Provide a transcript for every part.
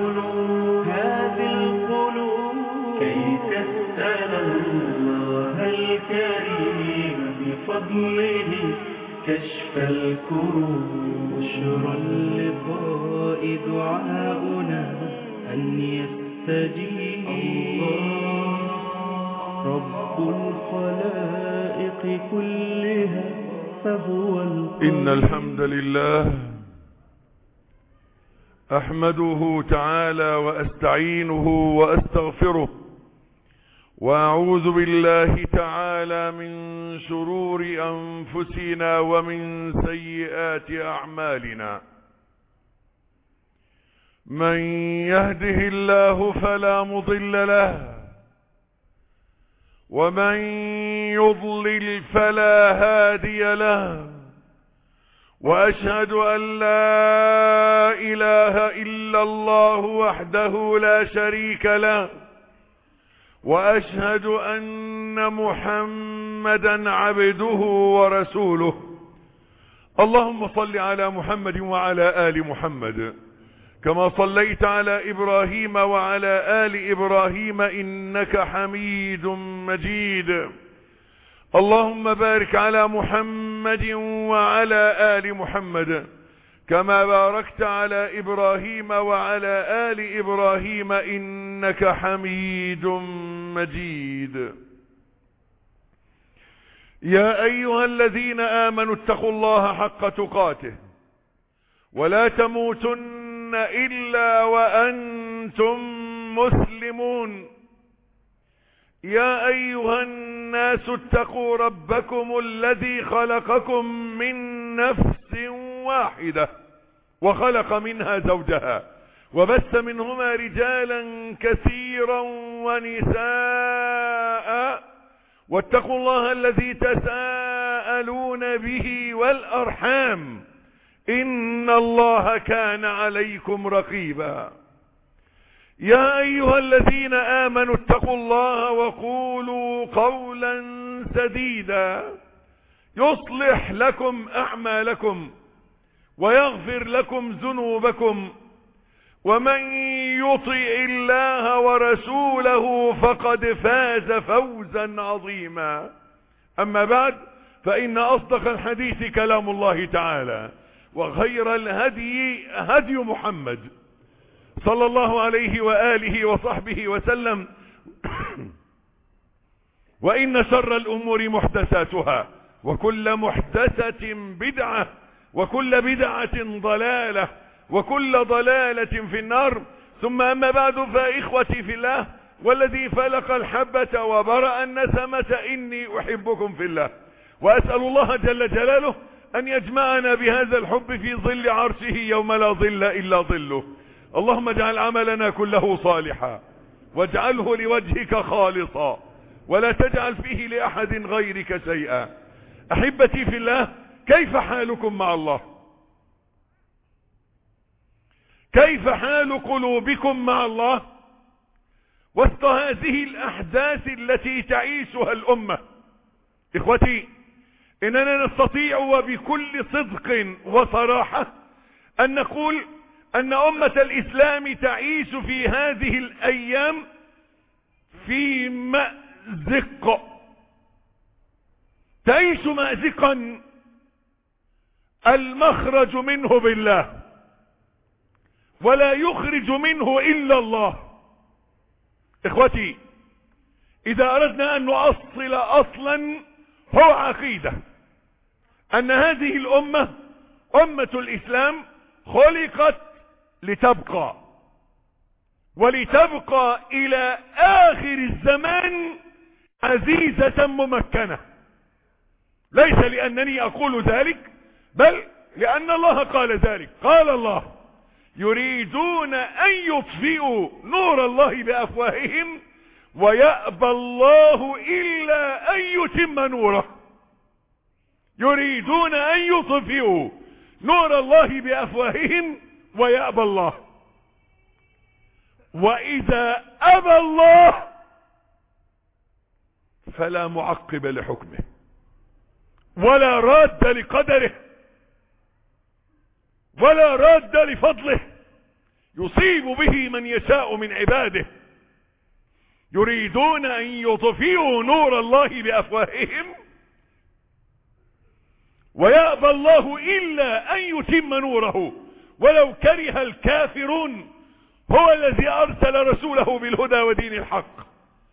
هذه القلوب كي تسأل الله الكريم بفضله كشف الكروب. بشرى اللقاء دعاؤنا أن يستجيب رب الخلائق كلها فهو إن الحمد لله أحمده تعالى وأستعينه وأستغفره، وأعوذ بالله تعالى من شرور أنفسنا ومن سيئات أعمالنا. من يهده الله فلا مضل له، ومن يضلل فلا هادي له، وأشهد أن لا إله إلا الله وحده لا شريك له، وأشهد أن محمدا عبده ورسوله. اللهم صل على محمد وعلى آل محمد كما صليت على إبراهيم وعلى آل إبراهيم إنك حميد مجيد. اللهم بارك على محمد وعلى آل محمد كما باركت على إبراهيم وعلى آل إبراهيم إنك حميد مجيد. يا أيها الذين آمنوا اتقوا الله حق تقاته ولا تموتن إلا وأنتم مسلمون. يا أيها الناس اتقوا ربكم الذي خلقكم من نفس واحدة وخلق منها زوجها وبث منهما رجالا كثيرا ونساء، واتقوا الله الذي تساءلون به والأرحام إن الله كان عليكم رقيبا. يا أيها الذين آمنوا اتقوا الله وقولوا قولا سديدا يصلح لكم أعمالكم ويغفر لكم ذنوبكم، ومن يطع الله ورسوله فقد فاز فوزا عظيما. أما بعد، فإن أصدق الحديث كلام الله تعالى، وخير الهدي هدي محمد صلى الله عليه وآله وصحبه وسلم، وإن شر الأمور محدثاتها، وكل محدثة بدعة، وكل بدعة ضلالة، وكل ضلالة في النار. ثم أما بعد، فإخوتي في الله والذي فلق الحبة وبرأ النسمة إني أحبكم في الله، وأسأل الله جل جلاله أن يجمعنا بهذا الحب في ظل عرشه يوم لا ظل إلا ظله. اللهم اجعل عملنا كله صالحا، واجعله لوجهك خالصا، ولا تجعل فيه لأحد غيرك شيئا. أحبتي في الله، كيف حالكم مع الله؟ كيف حال قلوبكم مع الله وسط هذه الأحداث التي تعيشها الأمة؟ إخوتي، إننا نستطيع وبكل صدق وصراحة أن نقول أن أمة الإسلام تعيش في هذه الأيام في مأزق، تعيش مأزقا المخرج منه بالله، ولا يخرج منه إلا الله. إخوتي، إذا أردنا أن نؤصل أصلا هو عقيدة أن هذه الأمة، أمة الإسلام، خلقت لتبقى، ولتبقى إلى آخر الزمان عزيزة ممكنة. ليس لأنني أقول ذلك، بل لأن الله قال ذلك. قال الله: يريدون أن يطفئوا نور الله بأفواههم ويأبى الله إلا أن يتم نوره. يريدون أن يطفئوا نور الله بأفواههم ويأبى الله. وإذا أبى الله فلا معقب لحكمه ولا راد لقدره ولا راد لفضله. يصيب به من يشاء من عباده. يريدون أن يطفئوا نور الله بأفواههم ويأبى الله إلا أن يتم نوره ولو كره الكافرون. هو الذي أرسل رسوله بالهدى ودين الحق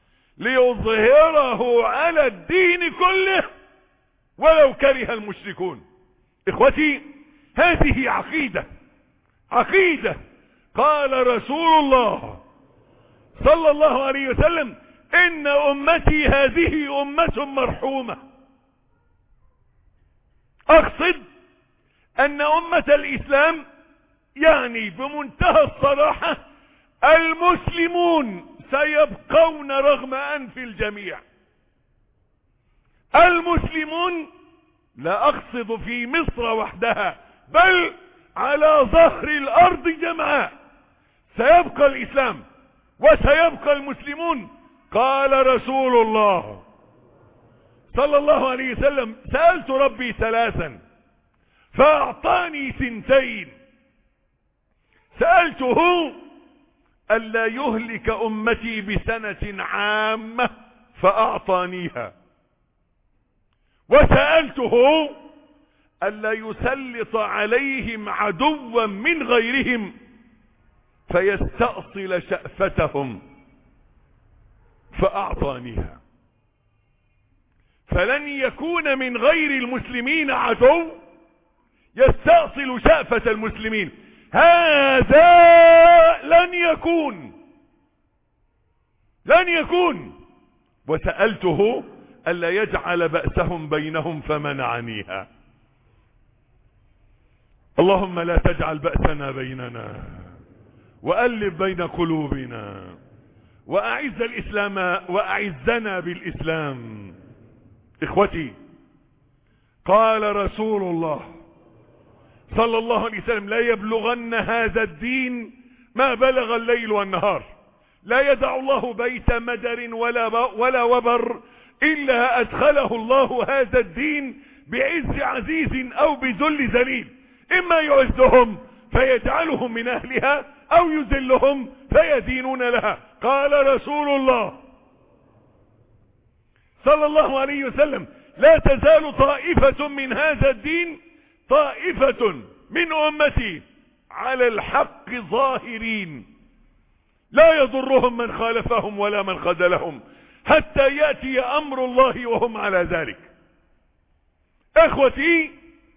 ليظهره على الدين كله ولو كره المشركون. إخوتي، هذه عقيدة قال رسول الله صلى الله عليه وسلم: إن أمتي هذه أمة مرحومة. أقصد أن أمة الإسلام يعني بمنتهى الصراحة المسلمون سيبقون رغم أنف الجميع. المسلمون، لا أقصد في مصر وحدها بل على ظهر الأرض جمعاء، سيبقى الإسلام وسيبقى المسلمون. قال رسول الله صلى الله عليه وسلم: سألت ربي ثلاثا فأعطاني ثنتين. سألته ألا يهلك أمتي بسنة عامة فأعطانيها، وسألته ألا يسلط عليهم عدوا من غيرهم فيستأصل شأفتهم فأعطانيها. فلن يكون من غير المسلمين عدو يستأصل شأفة المسلمين، هذا لن يكون. وسألته ألا يجعل بأسهم بينهم فمنعنيها. اللهم لا تجعل بأسنا بيننا وألف بين قلوبنا وأعز الإسلام وأعزنا بالإسلام. إخوتي، قال رسول الله صلى الله عليه وسلم: لا يبلغن هذا الدين ما بلغ الليل والنهار، لا يدع الله بيت مدر ولا وبر إلا أدخله الله هذا الدين بعز عزيز أو بذل ذليل، إما يعزهم فيجعلهم من أهلها أو يذلهم فيدينون لها. قال رسول الله صلى الله عليه وسلم: لا تزال طائفة من هذا الدين، طائفة من أمتي على الحق ظاهرين لا يضرهم من خالفهم ولا من خذلهم حتى يأتي أمر الله وهم على ذلك. اخوتي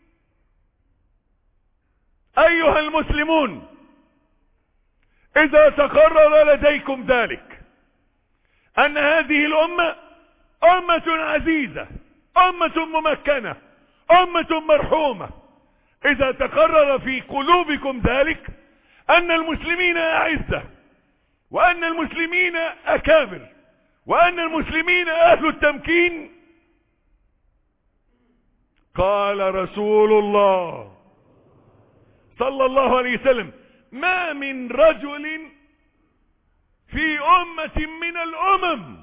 ايها المسلمون، اذا تقرر لديكم ذلك ان هذه الامة امة عزيزة، امة ممكنة، امة مرحومة، اذا تقرر في قلوبكم ذلك ان المسلمين اعزة وان المسلمين اكابر وان المسلمين اهل التمكين، قال رسول الله صلى الله عليه وسلم: ما من رجل في أمة من الأمم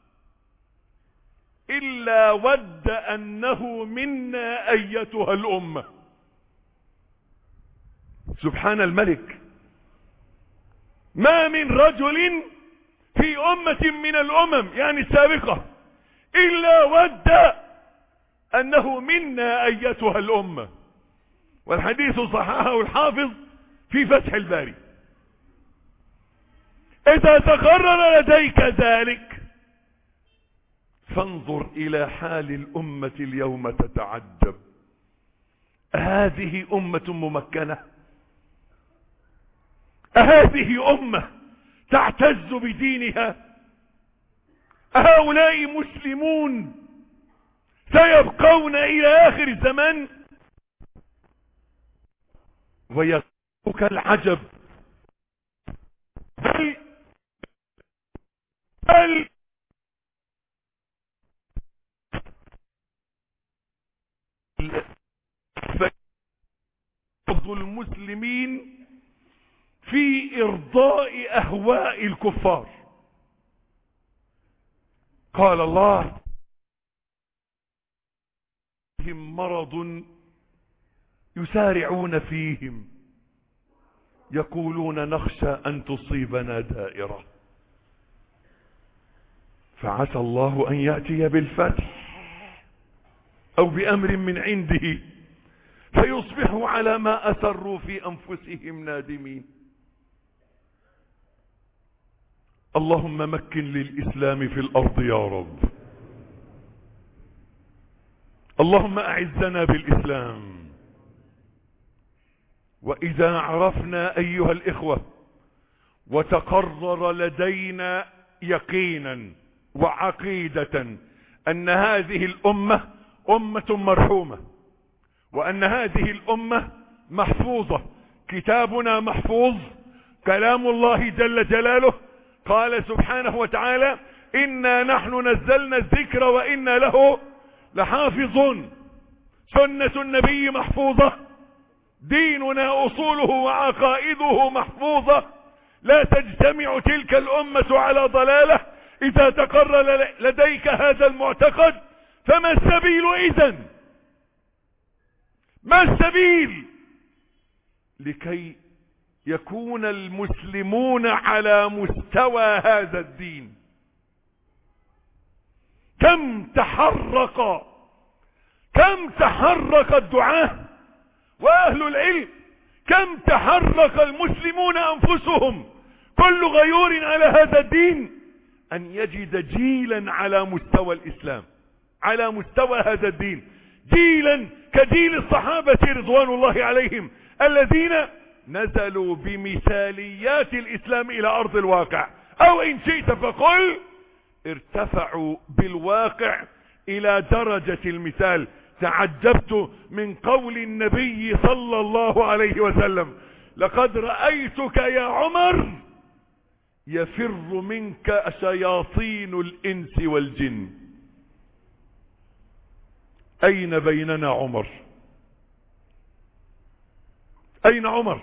إلا ود أنه منا أيتها الأمة. سبحان الملك، ما من رجل في أمة من الأمم يعني السابقة إلا ود أنه منا أيتها الأمة. والحديث صححه الحافظ في فتح الباري. إذا تقرر لديك ذلك فانظر إلى حال الأمة اليوم تتعجب: هذه أمة ممكنة؟ هذه أمة تعتز بدينها؟ هؤلاء مسلمون سيبقون إلى آخر الزمن؟ ويغرك العجب بل بعض المسلمين في إرضاء أهواء الكفار. قال الله: مرض يسارعون فيهم يقولون نخشى أن تصيبنا دائرة، فعسى الله أن يأتي بالفتح أو بأمر من عنده فيصبحوا على ما أسروا في أنفسهم نادمين. اللهم مكن للإسلام في الأرض يا رب. اللهم أعزنا بالإسلام. وإذا عرفنا أيها الإخوة وتقرر لدينا يقينا وعقيدة أن هذه الأمة أمة مرحومة، وأن هذه الأمة محفوظة، كتابنا محفوظ، كلام الله جل جلاله قال سبحانه وتعالى إنا نحن نزلنا الذكر وإنا له لحافظون، سنة النبي محفوظة، ديننا أصوله وعقائده محفوظة، لا تجتمع تلك الأمة على ضلالة. إذا تقرر لديك هذا المعتقد فما السبيل إذن؟ ما السبيل لكي يكون المسلمون على مستوى هذا الدين؟ كم تحرك الدعاة وأهل العلم، كم تحرك المسلمون أنفسهم كل غيور على هذا الدين أن يجد جيلا على مستوى الإسلام، على مستوى هذا الدين، جيلا كجيل الصحابة رضوان الله عليهم الذين نزلوا بمثاليات الإسلام إلى أرض الواقع، أو إن شئت فقل ارتفعوا بالواقع إلى درجة المثال. تعجبت من قول النبي صلى الله عليه وسلم لقد رأيتك يا عمر يفر منك شياطين الإنس والجن. أين بيننا عمر؟ أين عمر؟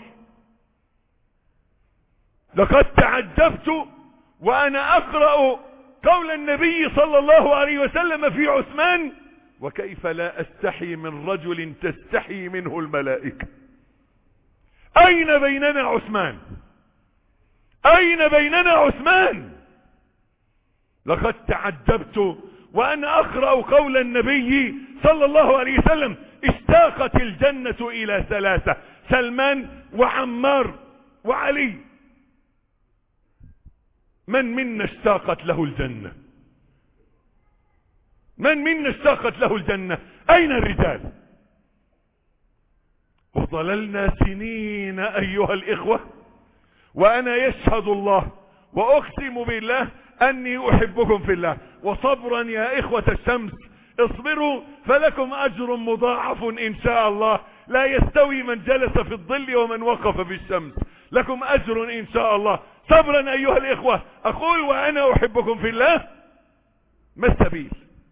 لقد تعجبت وأنا أقرأ قول النبي صلى الله عليه وسلم في عثمان وكيف لا أستحي من رجل تستحي منه الملائكة. أين بيننا عثمان؟ أين بيننا عثمان؟ لقد تعجبت وأنا أقرأ قول النبي صلى الله عليه وسلم اشتاقت الجنة إلى ثلاثة، سلمان وعمار وعلي. من منا اشتاقت له الجنة؟ من منا اشتاقت له الجنة؟ أين الرجال؟ وظللنا سنين أيها الإخوة وأنا يشهد الله وأقسم بالله أني أحبكم في الله، وصبرا يا إخوة الشمس، اصبروا فلكم أجر مضاعف إن شاء الله، لا يستوي من جلس في الظل ومن وقف في الشمس، لكم أجر إن شاء الله. صبرا أيها الإخوة. أقول وأنا أحبكم في الله. ما السبيل؟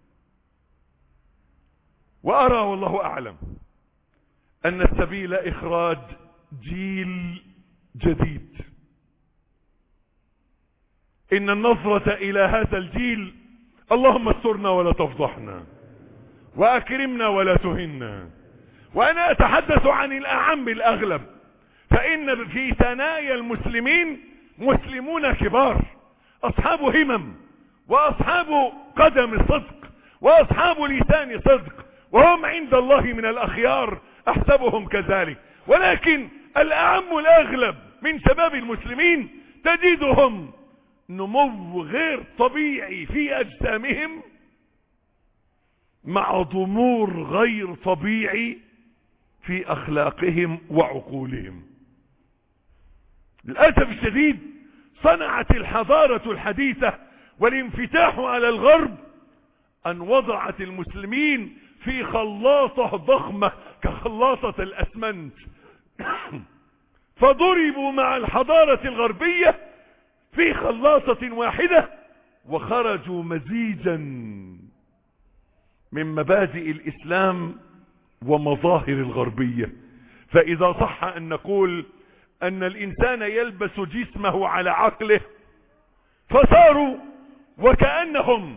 وأرى والله أعلم أن السبيل إخراج جيل جديد. إن النظرة إلى هذا الجيل اللهم استرنا ولا تفضحنا وأكرمنا ولا تهنا. وأنا أتحدث عن الأعم الأغلب، فإن في ثنايا المسلمين مسلمون كبار، أصحاب همم وأصحاب قدم صدق وأصحاب لسان صدق، وهم عند الله من الأخيار أحسبهم كذلك. ولكن الأعم الأغلب من شباب المسلمين تجدهم نمو غير طبيعي في أجسامهم مع ضمور غير طبيعي في أخلاقهم وعقولهم. للأسف الشديد صنعت الحضارة الحديثة والانفتاح على الغرب أن وضعت المسلمين في خلاطة ضخمة كخلاطة الأسمنت فضربوا مع الحضارة الغربية في خلاطة واحدة وخرجوا مزيجا من مبادئ الإسلام ومظاهر الغربية. فإذا صح أن نقول أن الإنسان يلبس جسمه على عقله، فصاروا وكأنهم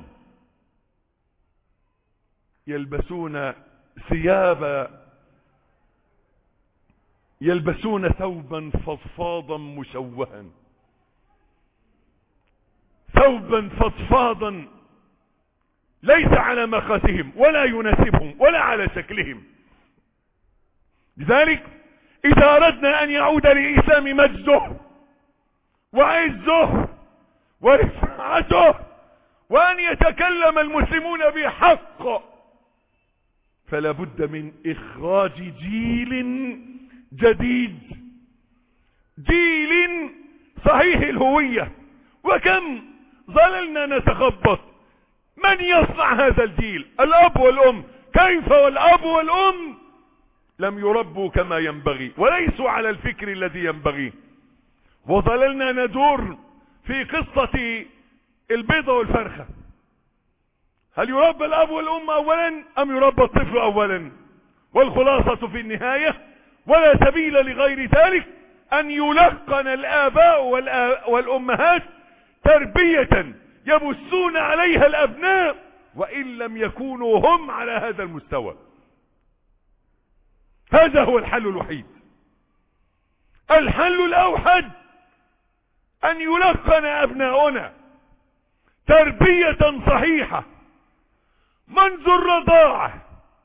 يلبسون ثياب يلبسون ثوبا فضفاضا مشوها، ثوبا فضفاضا ليس على مقاسهم ولا يناسبهم ولا على شكلهم. لذلك إذا أردنا أن يعود للإسلام مجده وعزه ورفعته وأن يتكلم المسلمون بحق، فلا بد من إخراج جيل جديد، جيل صحيح الهوية. وكم ظللنا نتخبط، من يصنع هذا الجيل؟ الأب والأم. كيف والأب والأم لم يربوا كما ينبغي وليسوا على الفكر الذي ينبغي؟ وظللنا ندور في قصة البيضة والفرخة، هل يربى الأب والأم أولا أم يربى الطفل أولا؟ والخلاصة في النهاية ولا سبيل لغير ذلك أن يلقن الآباء والأمهات تربية يبثون عليها الأبناء وإن لم يكونوا هم على هذا المستوى. هذا هو الحل الوحيد. الحل الأوحد أن يلقن أبناؤنا تربية صحيحة منذ الرضاعة،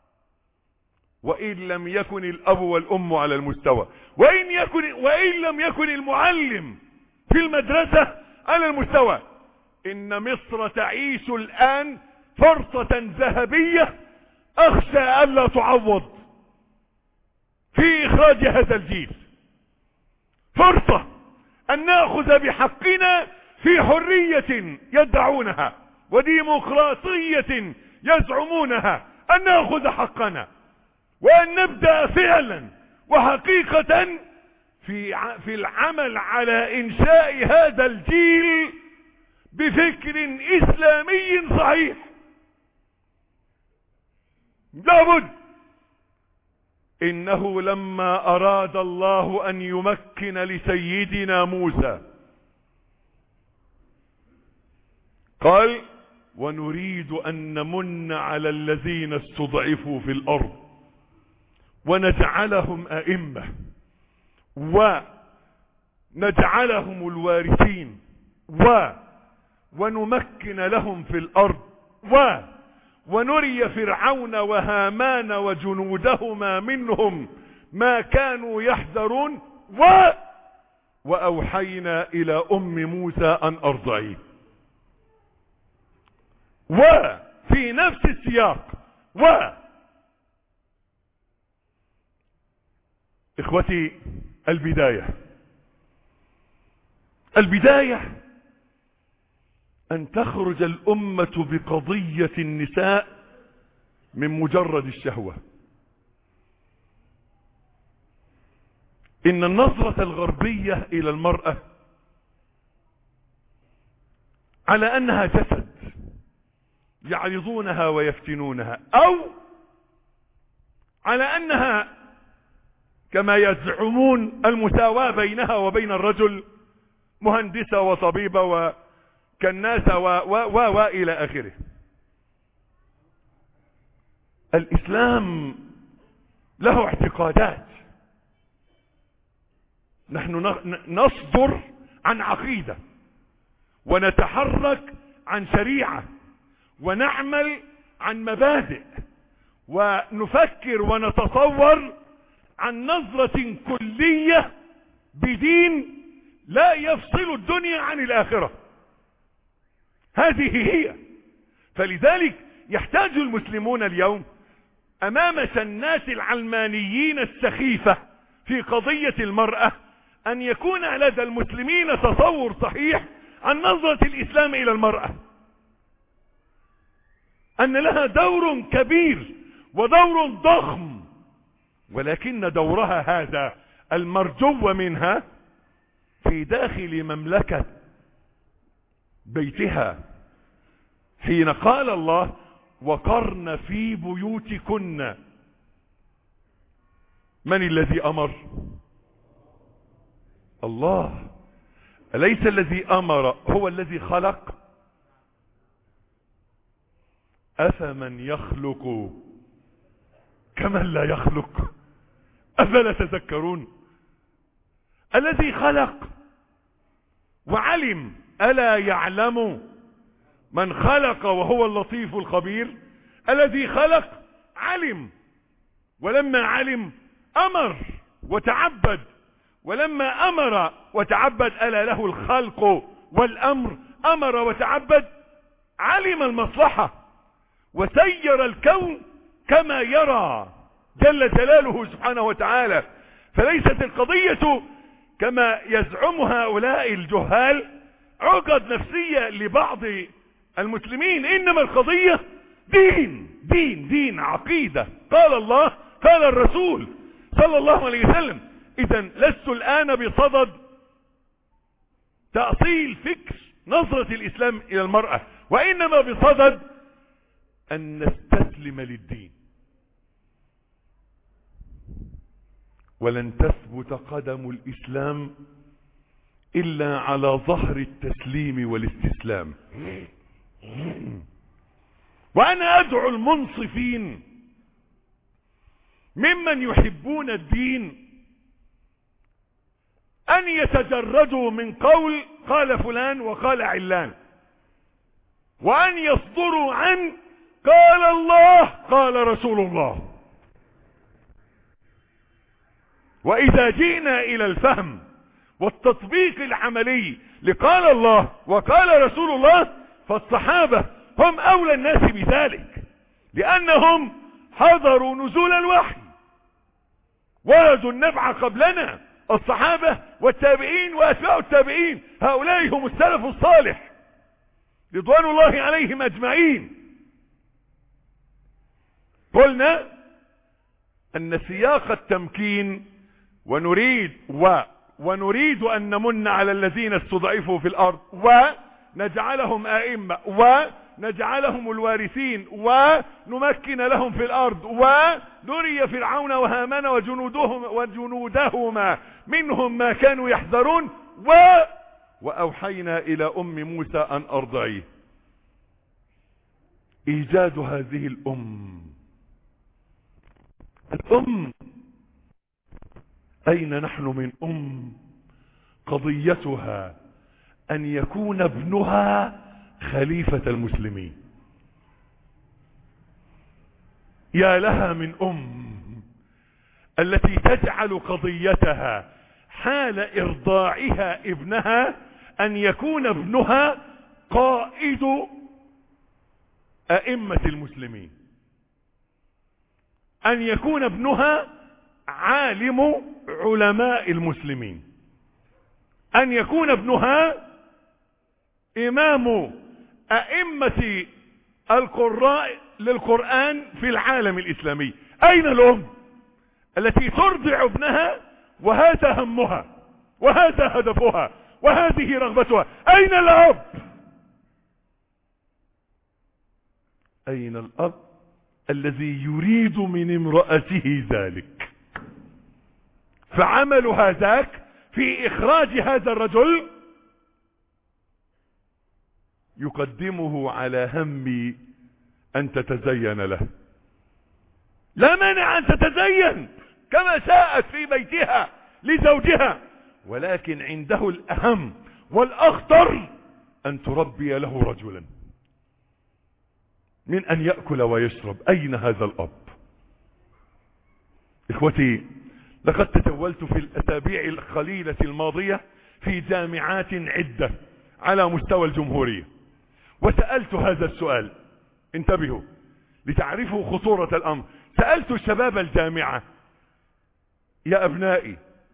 وإن لم يكن الأب والأم على المستوى، وإن لم يكن المعلم في المدرسة على المستوى. إن مصر تعيش الآن فرصة ذهبية أخشى ألا تعوض في إخراج هذا الجيل. فرصة أن نأخذ بحقنا في حرية يدعونها وديمقراطية يزعمونها، أن نأخذ حقنا وأن نبدأ فعلا وحقيقة في العمل على إنشاء هذا الجيل بفكر إسلامي صحيح. لابد. إنه لما أراد الله أن يمكن لسيدنا موسى قال: ونريد أن نمن على الذين استضعفوا في الأرض ونجعلهم أئمة ونجعلهم الوارثين ونمكن لهم في الأرض ونري فرعون وهامان وجنودهما منهم ما كانوا يحذرون وأوحينا إلى أم موسى أن أرضعيه. وفي نفس السياق إخوتي، البداية أن تخرج الأمة بقضية النساء من مجرد الشهوة. إن النظرة الغربية إلى المرأة على أنها جسد يعرضونها ويفتنونها، أو على أنها كما يزعمون المساواة بينها وبين الرجل، مهندسة وطبيبة وكناسة وإلى آخره. الإسلام له اعتقادات. نحن نصدر عن عقيدة ونتحرك عن شريعة ونعمل عن مبادئ ونفكر ونتصور عن نظرة كلية بدين لا يفصل الدنيا عن الآخرة. هذه هي. فلذلك يحتاج المسلمون اليوم أمام شنات العلمانيين السخيفة في قضية المرأة أن يكون لدى المسلمين تصور صحيح عن نظرة الإسلام إلى المرأة، أن لها دور كبير ودور ضخم، ولكن دورها هذا المرجو منها في داخل مملكة بيتها، حين قال الله: وقرن في بيوتكن. من الذي أمر؟ الله. أليس الذي أمر هو الذي خلق؟ أفمن يخلق كمن لا يخلق أفلا تذكرون؟ الذي خلق وعلم. ألا يعلم من خلق وهو اللطيف الخبير؟ الذي خلق علم، ولما علم أمر وتعبد، ولما أمر وتعبد ألا له الخلق والأمر، أمر وتعبد، علم المصلحة وسير الكون كما يرى جل جلاله سبحانه وتعالى. فليست القضية كما يزعم هؤلاء الجهال عقد نفسية لبعض المسلمين، إنما القضية دين دين دين، عقيدة. قال الله قال الرسول صلى الله عليه وسلم. إذا لست الآن بصدد تأصيل فكر نظرة الإسلام إلى المرأة، وإنما بصدد أن نستسلم للدين. ولن تثبت قدم الإسلام إلا على ظهر التسليم والاستسلام. وأنا أدعو المنصفين ممن يحبون الدين أن يتجردوا من قول قال فلان وقال علان، وأن يصدروا عن قال الله قال رسول الله. وإذا جئنا إلى الفهم والتطبيق العملي لقال الله وقال رسول الله، فالصحابة هم أولى الناس بذلك، لأنهم حضروا نزول الوحي، وردوا النبع قبلنا، الصحابة والتابعين وأتباع التابعين، هؤلاء هم السلف الصالح رضوان الله عليهم أجمعين. قلنا أن سياق التمكين ونريد أن نمن على الذين استضعفوا في الأرض ونجعلهم أئمة ونجعلهم الوارثين ونمكن لهم في الأرض ونري فرعون وهامان وجنودهما منهم ما كانوا يحذرون وأوحينا إلى أم موسى أن أرضعيه. إيجاد هذه الأم أين نحن من قضيتها أن يكون ابنها خليفة المسلمين. يا لها من التي تجعل قضيتها حال إرضاعها ابنها أن يكون ابنها قائد أئمة المسلمين، أن يكون ابنها عالم علماء المسلمين، أن يكون ابنها إمام أئمة القراء للقرآن في العالم الإسلامي. أين الأم التي ترضع ابنها وهذا همها وهذا هدفها وهذه رغبتها؟ أين الأب؟ أين الأب الذي يريد من امرأته ذلك؟ فعمل هذاك في إخراج هذا الرجل يقدمه على هم أن تتزين له. لا مانع أن تتزين كما شاءت في بيتها لزوجها، ولكن عنده الأهم والأخطر أن تربي له رجلا من أن يأكل ويشرب. أين هذا الأب؟ إخوتي، لقد تجولت في الأسابيع القليلة الماضية في جامعات عدة على مستوى الجمهورية، وسألت هذا السؤال، انتبهوا لتعرفوا خطورة الأمر. سألت شباب الجامعة: يا أبنائي،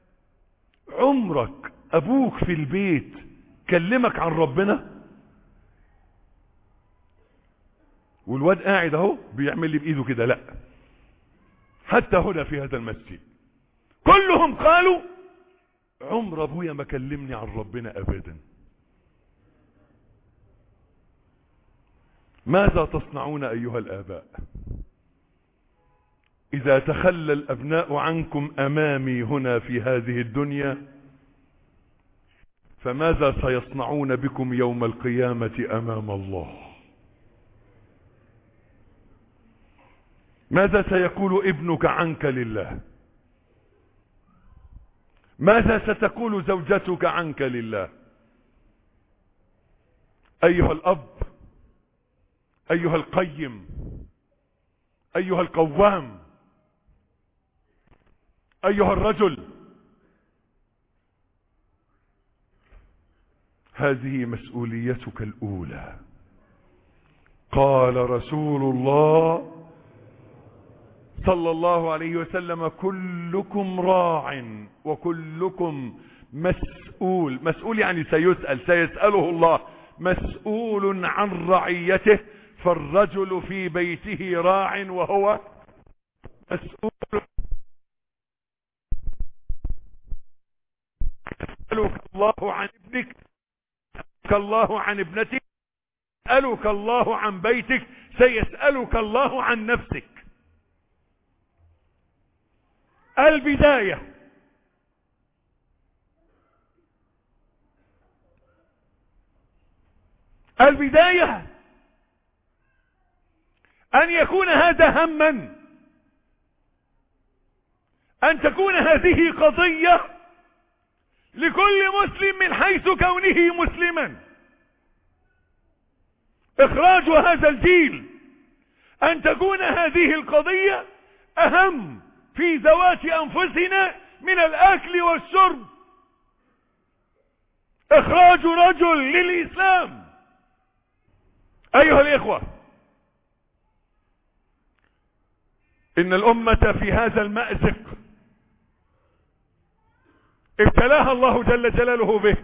عمرك أبوك في البيت كلمك عن ربنا؟ والواد قاعد اهو بيعمل لي بإيده كده. لا، حتى هنا في هذا المسجد كلهم قالوا: عمر أبويا ما كلمني عن ربنا أبدا. ماذا تصنعون أيها الآباء إذا تخلى الأبناء عنكم أمامي هنا في هذه الدنيا؟ فماذا سيصنعون بكم يوم القيامة أمام الله؟ ماذا سيقول ابنك عنك لله؟ ماذا ستقول زوجتك عنك لله؟ أيها الأب، أيها القيم، أيها القوام، أيها الرجل، هذه مسؤوليتك الأولى. قال رسول الله صلى الله عليه وسلم: كلكم راع وكلكم مسؤول. مسؤول يعني سيسأله الله، مسؤول عن رعيته. فالرجل في بيته راع وهو مسؤول. يسألك الله عن ابنك، يسألك الله عن ابنتك، يسألك الله عن بيتك، سيسألك الله عن نفسك. البداية أن يكون هذا هما، أن تكون هذه قضية لكل مسلم من حيث كونه مسلما. إخراج هذا الجيل، أن تكون هذه القضية أهم في ذوات أنفسنا من الأكل والشرب. إخراج رجل للإسلام. أيها الإخوة، إن الأمة في هذا المأزق ابتلاها الله جل جلاله به،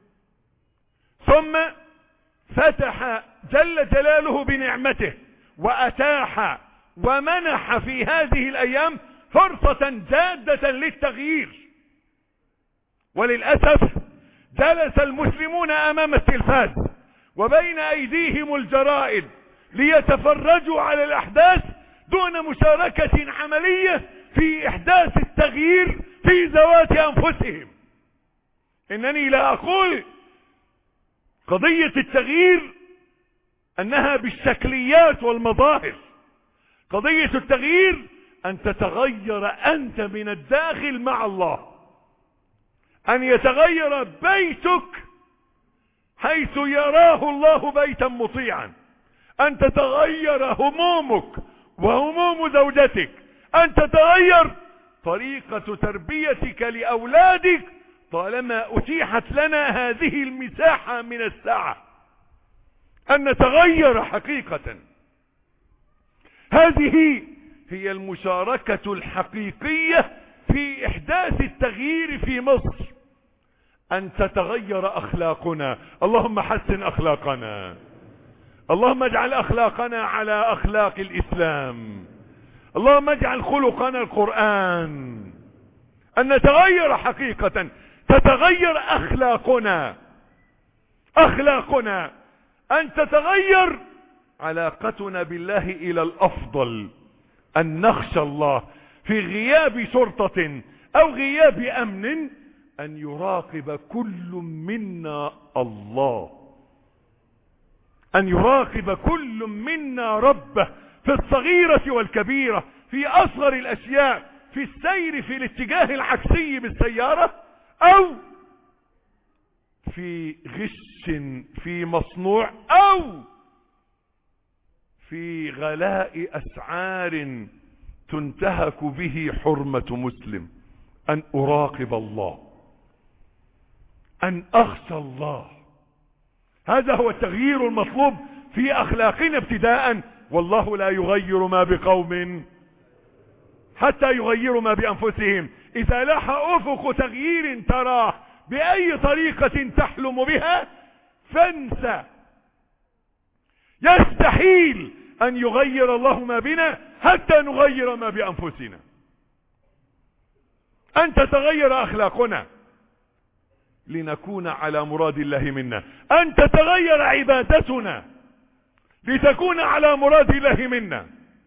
ثم فتح جل جلاله بنعمته وأتاح ومنح في هذه الأيام فرصة جادة للتغيير. وللأسف جلس المسلمون أمام التلفاز وبين أيديهم الجرائد ليتفرجوا على الأحداث دون مشاركة عملية في إحداث التغيير في ذوات أنفسهم. إنني لا أقول قضية التغيير أنها بالشكليات والمظاهر. قضية التغيير أن تتغير أنت من الداخل مع الله، أن يتغير بيتك حيث يراه الله بيتا مطيعا، أن تتغير همومك وهموم زوجتك، أن تتغير طريقة تربيتك لأولادك طالما أتيحت لنا هذه المساحة من الساعة، أن نتغير حقيقة. هذه هي المشاركة الحقيقية في إحداث التغيير في مصر، أن تتغير أخلاقنا. اللهم حسن أخلاقنا، اللهم اجعل أخلاقنا على أخلاق الإسلام، اللهم اجعل خلقنا القرآن. أن نتغير حقيقة، تتغير أخلاقنا، أن تتغير علاقتنا بالله إلى الأفضل، أن نخشى الله في غياب شرطة أو غياب أمن، أن يراقب كل منا الله، أن يراقب كل منا ربه في الصغيرة والكبيرة، في أصغر الأشياء، في السير في الاتجاه العكسي بالسيارة، أو في غش في مصنوع، أو في غلاء أسعار تنتهك به حرمة مسلم. أن أراقب الله، أن أخشى الله. هذا هو التغيير المطلوب في أخلاقنا ابتداء. والله لا يغير ما بقوم حتى يغيروا ما بأنفسهم. إذا لاح أفق تغيير تراه بأي طريقة تحلم بها فانسى. يستحيل أن يغير الله ما بنا حتى نغير ما بأنفسنا. أن تتغير أخلاقنا لنكون على مراد الله منا، أن تتغير عبادتنا لتكون على مراد الله منا.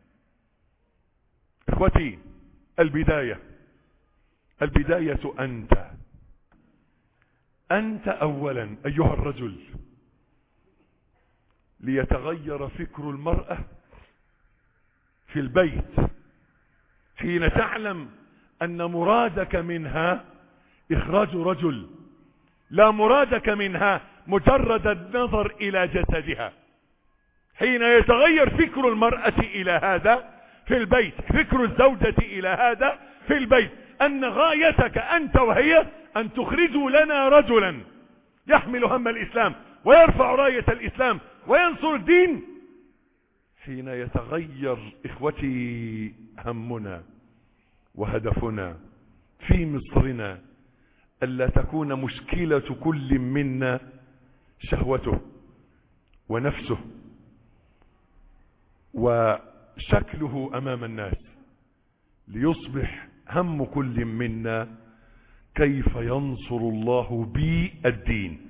اخوتي، البداية أنت أولا أيها الرجل، ليتغير فكر المرأة في البيت حين تعلم أن مرادك منها إخراج رجل لا مرادك منها مجرد النظر إلى جسدها. حين يتغير فكر المرأة إلى هذا في البيت، فكر الزوجة إلى هذا في البيت، أن غايتك أنت وهي أن تخرجوا لنا رجلا يحمل هم الإسلام ويرفع راية الإسلام وينصر الدين. حين يتغير إخوتي همنا وهدفنا في مصرنا ألا تكون مشكلة كل منا شهوته ونفسه وشكله أمام الناس، ليصبح هم كل منا كيف ينصر الله بي الدين.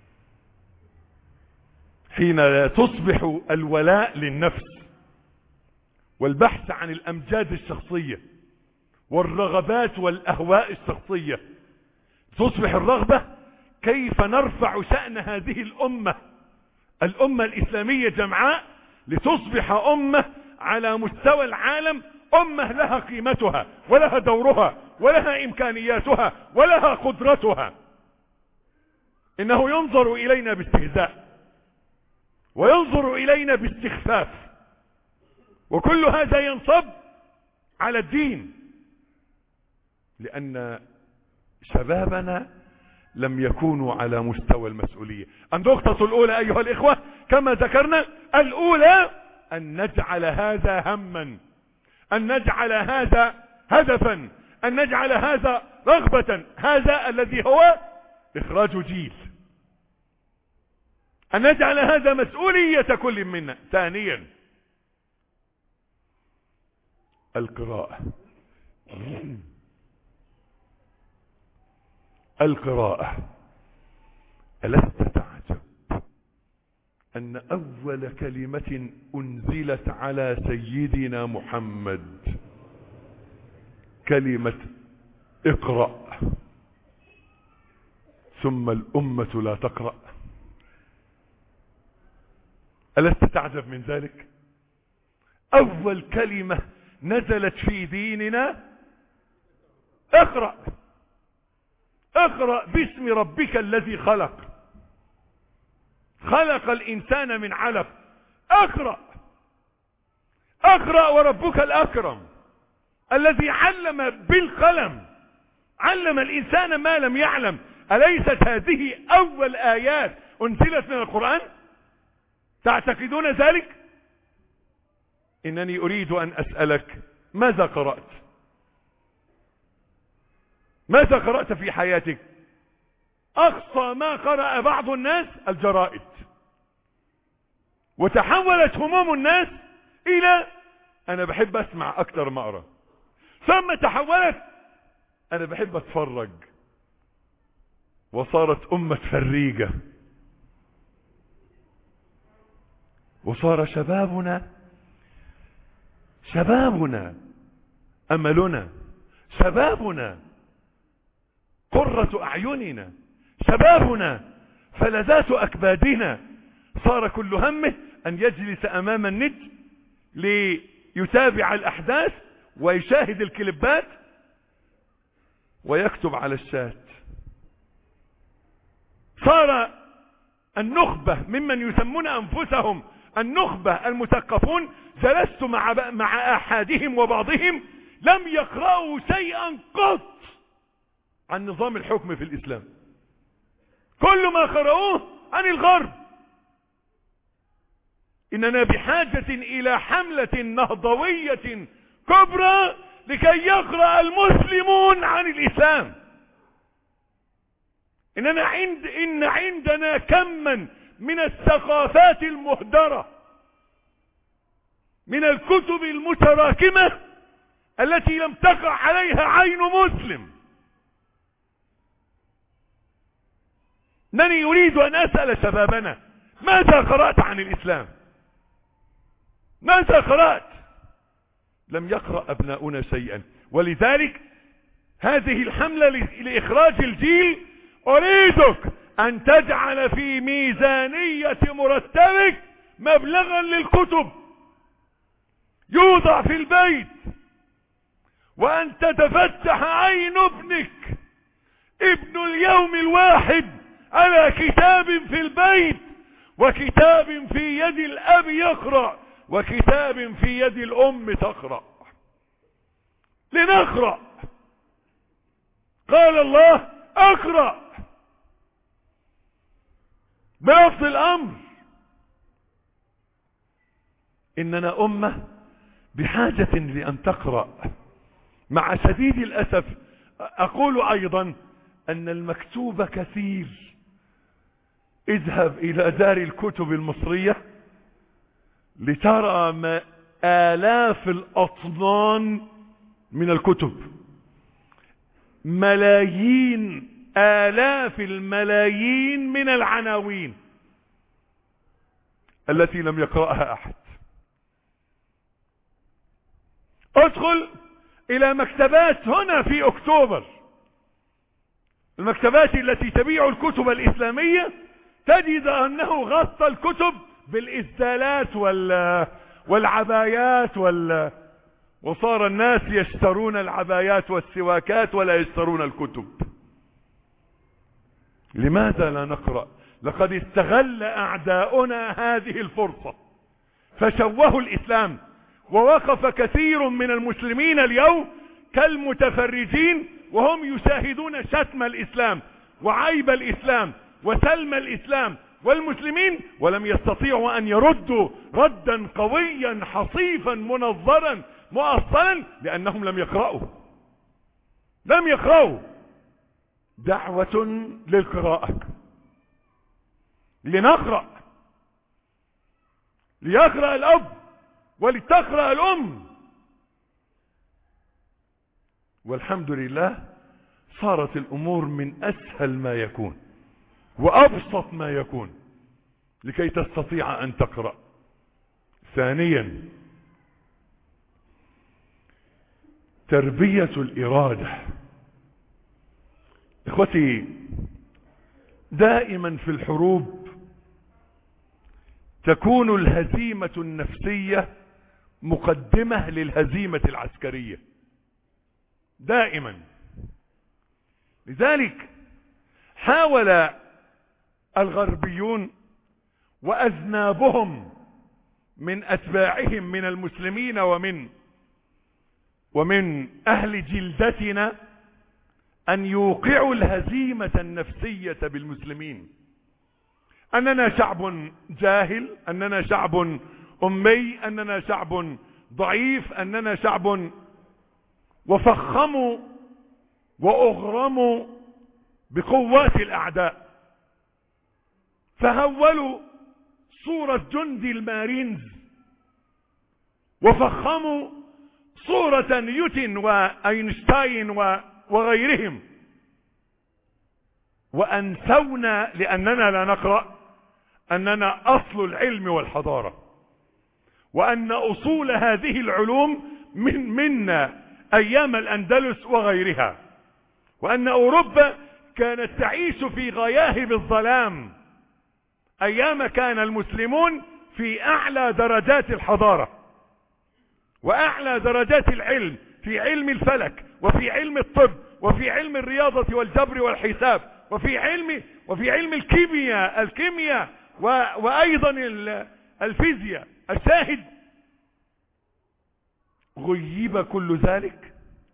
حين لا تصبح الولاء للنفس والبحث عن الأمجاد الشخصية والرغبات والأهواء الشخصية، تصبح الرغبة كيف نرفع شأن هذه الأمة الإسلامية جمعاء لتصبح أمة على مستوى العالم، أمة لها قيمتها ولها دورها ولها إمكانياتها ولها قدرتها. إنه ينظر إلينا باستهزاء وينظر إلينا باستخفاف، وكل هذا ينصب على الدين، لأن شبابنا لم يكونوا على مستوى المسؤولية. النقطة الأولى أيها الإخوة كما ذكرنا، الأولى أن نجعل هذا هما، أن نجعل هذا هدفا، أن نجعل هذا رغبة، هذا الذي هو إخراج جيل، أن نجعل هذا مسؤولية كل منا. ثانيا القراءة. ألست تعجب أن أول كلمة أنزلت على سيدنا محمد كلمة اقرأ، ثم الأمة لا تقرأ؟ ألست تعجب من ذلك؟ أول كلمة نزلت في ديننا اقرأ، اقرأ باسم ربك الذي خلق الإنسان من علق. اقرأ وربك الأكرم الذي علم بالقلم، علم الإنسان ما لم يعلم. أليست هذه أول آيات أنزلت من القرآن؟ تعتقدون ذلك؟ إنني أريد أن أسألك ماذا قرأت؟ ماذا قرأت في حياتك؟ أقصى ما قرأ بعض الناس الجرائد، وتحولت هموم الناس إلى أنا بحب أسمع أكتر ما أقرأ، ثم تحولت أنا بحب أتفرج، وصارت أمة فريجة، وصار شبابنا أملنا، شبابنا قرة أعيننا، شبابنا فلذات أكبادنا. صار كل همه أن يجلس أمام النت ليتابع الأحداث ويشاهد الكليبات ويكتب على الشات. صار النخبة ممن يسمون أنفسهم النخبة المثقفون، جلست مع أحدهم وبعضهم لم يقرأوا شيئا قط عن نظام الحكم في الإسلام، كل ما قرأوه عن الغرب. إننا بحاجة إلى حملة نهضوية كبرى لكي يقرأ المسلمون عن الإسلام. إن عندنا كما من الثقافات المهدرة، من الكتب المتراكمة التي لم تقع عليها عين مسلم. إنني أريد أن أسأل شبابنا ماذا قرأت عن الإسلام؟ ماذا قرأت؟ لم يقرأ أبناؤنا شيئا. ولذلك هذه الحملة لإخراج الجيل أريدك أن تجعل في ميزانية مرتبك مبلغا للكتب يوضع في البيت، وأن تتفتح عين ابنك ابن اليوم الواحد على كتاب في البيت، وكتاب في يد الأب يقرأ، وكتاب في يد الأم تقرأ. لنقرأ. قال الله اقرأ بلفظ الأمر. إننا أمة بحاجة لأن تقرأ. مع شديد الأسف أقول أيضا أن المكتوب كثير. اذهب إلى دار الكتب المصرية لترى ما آلاف الأطنان من الكتب، ملايين، آلاف الملايين من العناوين التي لم يقرأها أحد. ادخل إلى مكتبات هنا في أكتوبر، المكتبات التي تبيع الكتب الإسلامية، تجد أنه غطى الكتب بالإسدالات والعبايات وصار الناس يشترون العبايات والسواكات ولا يشترون الكتب. لماذا لا نقرأ؟ لقد استغل أعداؤنا هذه الفرصة فشوهوا الإسلام، ووقف كثير من المسلمين اليوم كالمتفرجين وهم يشاهدون شتم الإسلام وعيب الإسلام وسلم الإسلام والمسلمين، ولم يستطيعوا أن يردوا ردا قويا حصيفا منظرا مؤصلا، لأنهم لم يقرأوا. دعوة للقراءة. لنقرأ، ليقرأ الأب ولتقرأ الأم. والحمد لله صارت الأمور من أسهل ما يكون وأبسط ما يكون لكي تستطيع أن تقرأ. ثانيا، تربية الإرادة. إخوتي، دائما في الحروب تكون الهزيمة النفسية مقدمة للهزيمة العسكرية دائما. لذلك حاول الغربيون وأذنابهم من أتباعهم من المسلمين ومن أهل جلدتنا أن يوقعوا الهزيمة النفسية بالمسلمين، أننا شعب جاهل، أننا شعب أمي، أننا شعب ضعيف، أننا شعب، وفخموا وأغرموا بقوات الأعداء، فهولوا صورة جندي المارينز وفخموا صورة نيوتن وأينشتاين وغيرهم، وأنسونا لأننا لا نقرأ أننا أصل العلم والحضارة، وأن أصول هذه العلوم منا أيام الأندلس وغيرها، وأن أوروبا كانت تعيش في غياهب الظلام أيام كان المسلمون في أعلى درجات الحضارة وأعلى درجات العلم، في علم الفلك وفي علم الطب وفي علم الرياضة والجبر والحساب وفي علم الكيمياء وأيضا الفيزياء. الشاهد، غيب كل ذلك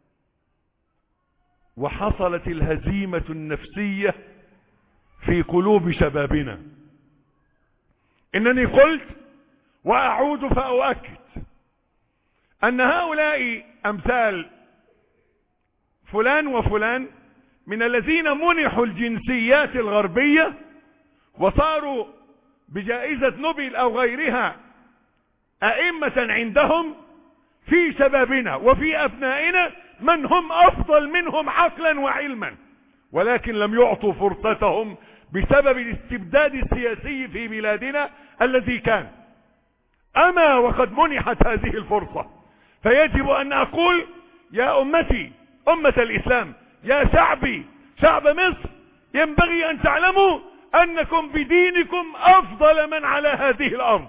وحصلت الهزيمة النفسية في قلوب شبابنا. إنني قلت وأعود فأؤكد أن هؤلاء أمثال فلان وفلان من الذين منحوا الجنسيات الغربية وصاروا بجائزة نوبل أو غيرها أئمة عندهم، في شبابنا وفي أبنائنا من هم أفضل منهم عقلا وعلما، ولكن لم يعطوا فرصتهم بسبب الاستبداد السياسي في بلادنا الذي كان. أما وقد منحت هذه الفرصة، فيجب أن أقول يا أمتي، أمة الإسلام، يا شعبي، شعب مصر، ينبغي أن تعلموا أنكم بدينكم أفضل من على هذه الأرض،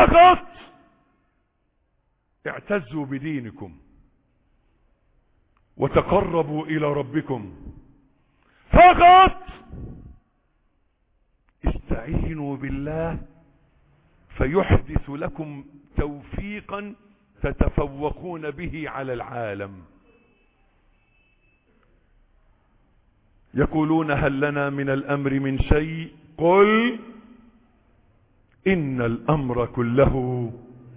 فقط اعتزوا بدينكم وتقربوا الى ربكم فقط. استعينوا بالله فيحدث لكم توفيقا تتفوقون به على العالم. يقولون هل لنا من الامر من شيء؟ قل ان الامر كله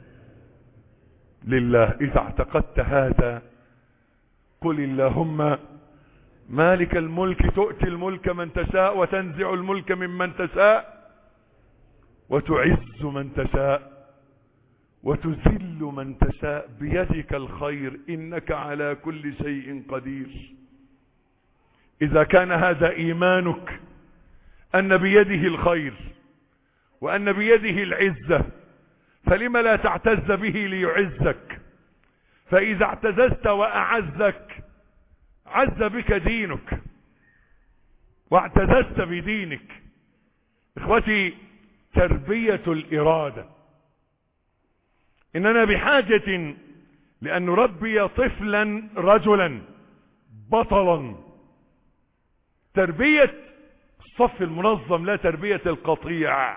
لله. اذا اعتقدت هذا قل اللهم مالك الملك تؤتي الملك من تشاء وتنزع الملك ممن تشاء وتعز من تشاء وتذل من تشاء بيدك الخير انك على كل شيء قدير. اذا كان هذا ايمانك ان بيده الخير وان بيده العزة فلم لا تعتز به ليعزك؟ فاذا اعتززت واعزك عز بك دينك واعتززت بدينك. اخوتي، تربية الارادة. اننا بحاجة لان نربي طفلا رجلا بطلا. تربية الصف المنظم لا تربية القطيع.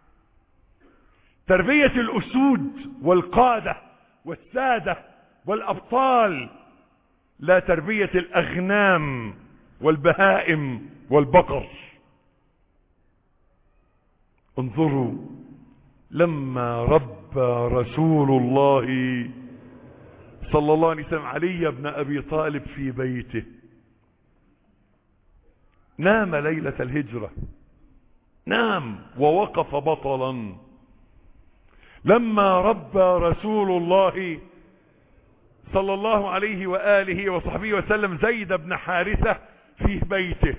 تربية الاسود والقادة والسادة والابطال لا تربية الاغنام والبهائم والبقر. انظروا لما ربى رسول الله صلى الله عليه وسلم علي بن ابي طالب في بيته، نام ليلة الهجرة، نام ووقف بطلا. لما ربى رسول الله صلى الله عليه وآله وصحبه وسلم زيد بن حارثة في بيته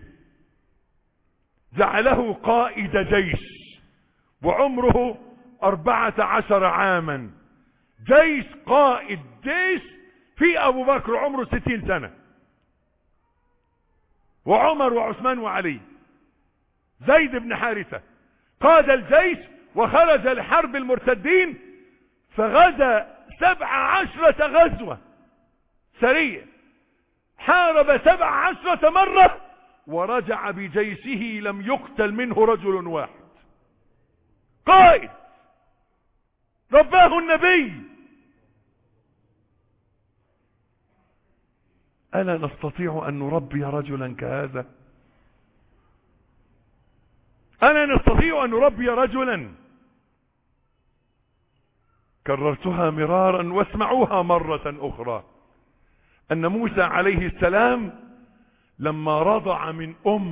جعله قائد جيش وعمره 14 عاما. جيش، قائد جيش في ابو بكر عمره 60 سنة وعمر وعثمان وعلي. زيد بن حارثة قاد الجيش وخرج لحرب المرتدين، فغزا 17 غزوة سرية، حارب 17 مرة ورجع بجيشه لم يقتل منه رجل واحد. قائد رباه النبي. ألا نستطيع أن نربي رجلا كهذا؟ ألا نستطيع أن نربي رجلا؟ كررتها مرارا واسمعوها مرة أخرى، أن موسى عليه السلام لما رضع من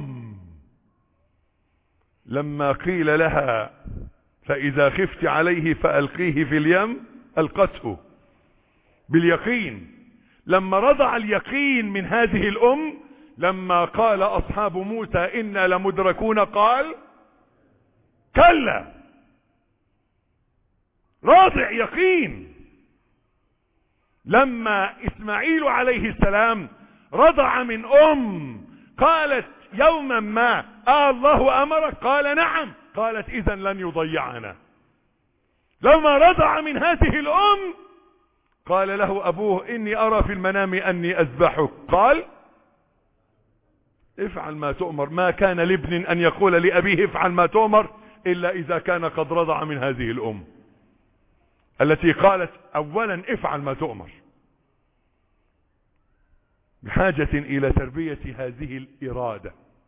لما قيل لها فإذا خفت عليه فألقيه في اليم ألقته باليقين. لما رضع اليقين من هذه الأم، لما قال أصحاب موسى إنا لمدركون قال كلا. راضع يقين. لما إسماعيل عليه السلام رضع من قالت يوما ما الله أمرك؟ قال نعم. قالت إذن لن يضيعنا. لما رضع من هذه الأم قال له أبوه إني أرى في المنام أني أذبحك. قال افعل ما تؤمر. ما كان لابن أن يقول لأبيه افعل ما تؤمر إلا إذا كان قد رضع من هذه الأم التي قالت أولا افعل ما تؤمر. بحاجة إلى تربية هذه الإرادة.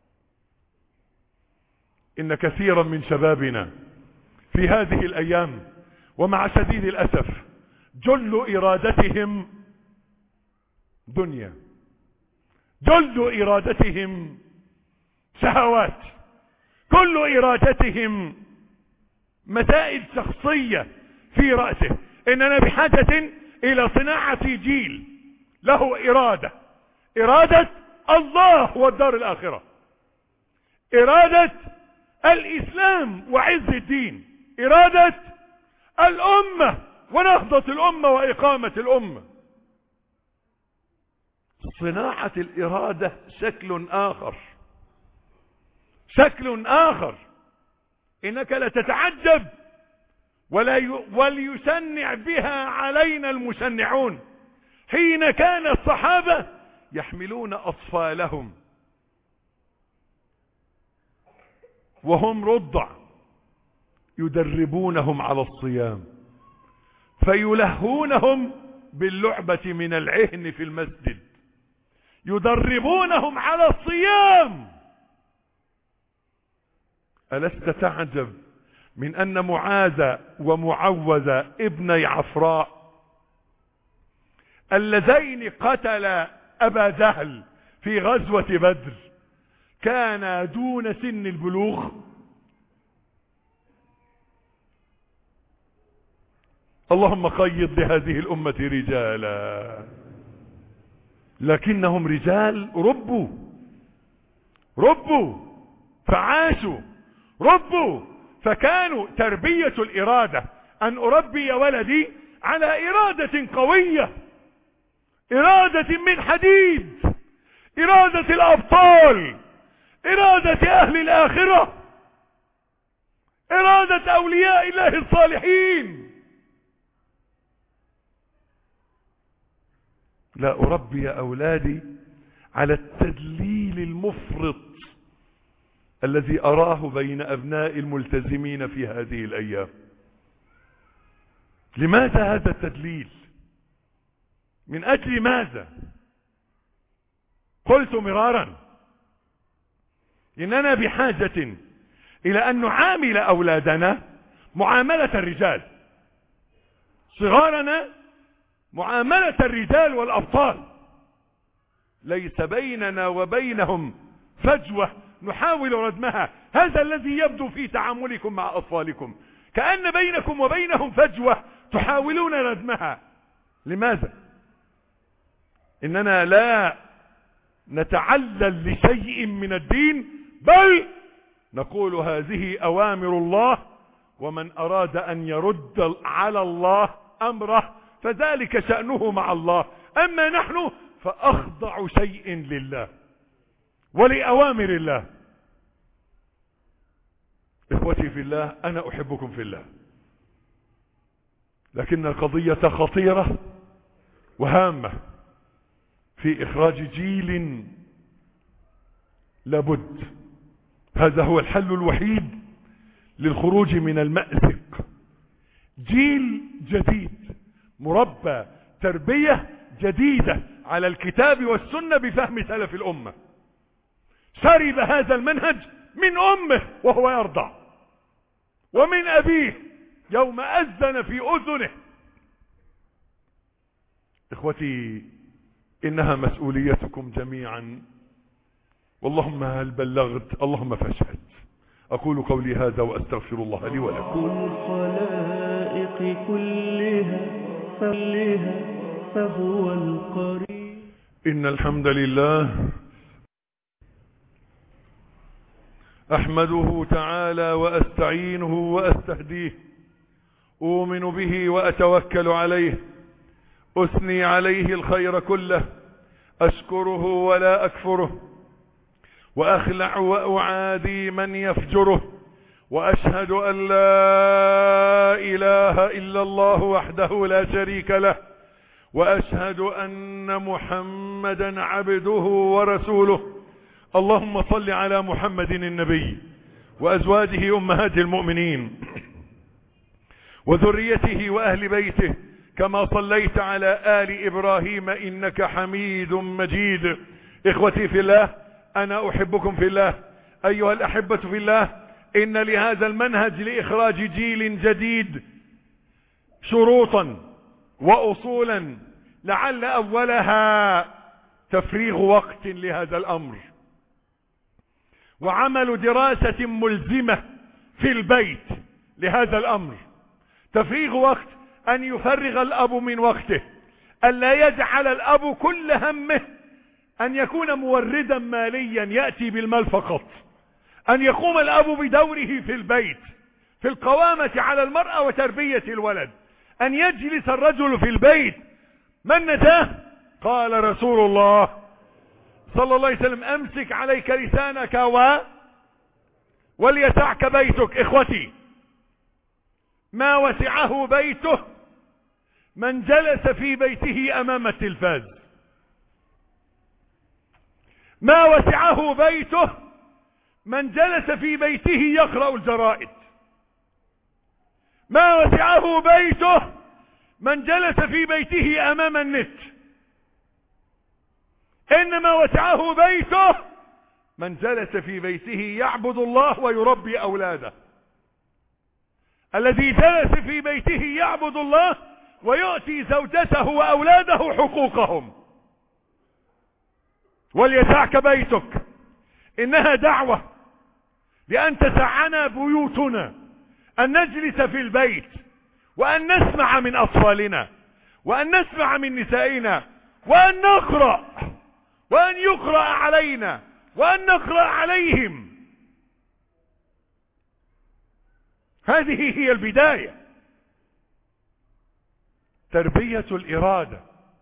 إن كثيرا من شبابنا في هذه الأيام ومع شديد الأسف جل إرادتهم دنيا، جل إرادتهم شهوات، كل إرادتهم مسائل شخصية في رأسه. إننا بحاجة إلى صناعة جيل له إرادة الله والدار الآخرة، إرادة الإسلام وعز الدين، إرادة الأمة ونهضة الأمة وإقامة الأمة. صناعة الإرادة شكل آخر. إنك لا تتعجب وليشنع بها علينا المشنعون. حين كان الصحابة يحملون أطفالهم وهم رضع يدربونهم على الصيام، فيلهونهم باللعبة من العهن في المسجد، يدربونهم على الصيام. ألست تعجب من أن معاذ ومعوذ ابني عفراء اللذين قتلا أبا جهل في غزوة بدر كانا دون سن البلوغ؟ اللهم قيض لهذه الأمة رجالا، لكنهم رجال ربوا فعاشوا، ربوا فكانوا تربية الإرادة، أن أربي ولدي على إرادة قوية، إرادة من حديد، إرادة الأبطال، إرادة أهل الآخرة، إرادة أولياء الله الصالحين. لا أربي أولادي على التدليل المفرط الذي أراه بين أبناء الملتزمين في هذه الأيام. لماذا هذا التدليل؟ من أجل ماذا؟ قلت مرارا إننا بحاجة إلى أن نعامل أولادنا معاملة الرجال، صغارنا معاملة الرجال والأبطال، ليس بيننا وبينهم فجوة نحاول ردمها. هذا الذي يبدو في تعاملكم مع أطفالكم، كأن بينكم وبينهم فجوة تحاولون ردمها. لماذا؟ إننا لا نتعلل لشيء من الدين، بل نقول هذه أوامر الله، ومن أراد أن يرد على الله أمره فذلك شأنه مع الله، أما نحن فأخضع شيء لله ولأوامر الله. إخوتي في الله، أنا أحبكم في الله، لكن القضية خطيرة وهامة في إخراج جيل لابد. هذا هو الحل الوحيد للخروج من المأزق. جيل جديد مربى تربية جديدة على الكتاب والسنة بفهم سلف الأمة، شرب هذا المنهج من أمه وهو يرضع، ومن أبيه يوم أذن في أذنه. إخوتي، إنها مسؤوليتكم جميعا، واللهم هل بلغت؟ اللهم فاشهد. أقول قولي هذا وأستغفر الله لي ولكم. الخلائق كلها فهو القريب. إن الحمد لله أحمده تعالى وأستعينه وأستهديه، أؤمن به وأتوكل عليه، أثني عليه الخير كله، أشكره ولا أكفره، وأخلع وأعادي من يفجره، وأشهد أن لا إله إلا الله وحده لا شريك له، وأشهد أن محمدا عبده ورسوله. اللهم صل على محمد النبي وأزواجه أمهات المؤمنين وذريته وأهل بيته، كما صليت على آل إبراهيم إنك حميد مجيد. إخوتي في الله، أنا أحبكم في الله. أيها الأحبة في الله، إن لهذا المنهج لإخراج جيل جديد شروطا وأصولا، لعل أولها تفريغ وقت لهذا الأمر، وعمل دراسة ملزمة في البيت لهذا الأمر. تفريغ وقت، أن يفرغ الأب من وقته، ألا يجعل الأب كل همه أن يكون موردا ماليا يأتي بالمال فقط، أن يقوم الأب بدوره في البيت في القوامة على المرأة وتربية الولد، أن يجلس الرجل في البيت. من نجاه؟ قال رسول الله صلى الله عليه وسلم: أمسك عليك لسانك وليسعك بيتك. إخوتي، ما وسعه بيته من جلس في بيته أمام التلفاز. ما وسعه بيته من جلس في بيته يقرأ الجرائد. ما وسعه بيته من جلس في بيته أمام النت. إنما وسعه بيته من جلس في بيته يعبد الله ويربي أولاده. الذي جلس في بيته يعبد الله ويؤتي زوجته وأولاده حقوقهم. وليسعك بيتك، إنها دعوة لأن تسعنا بيوتنا أن نجلس في البيت وأن نسمع من أطفالنا وأن نسمع من نسائنا وأن نقرأ وأن يقرأ علينا وأن نقرأ عليهم. هذه هي البداية. تربية الإرادة،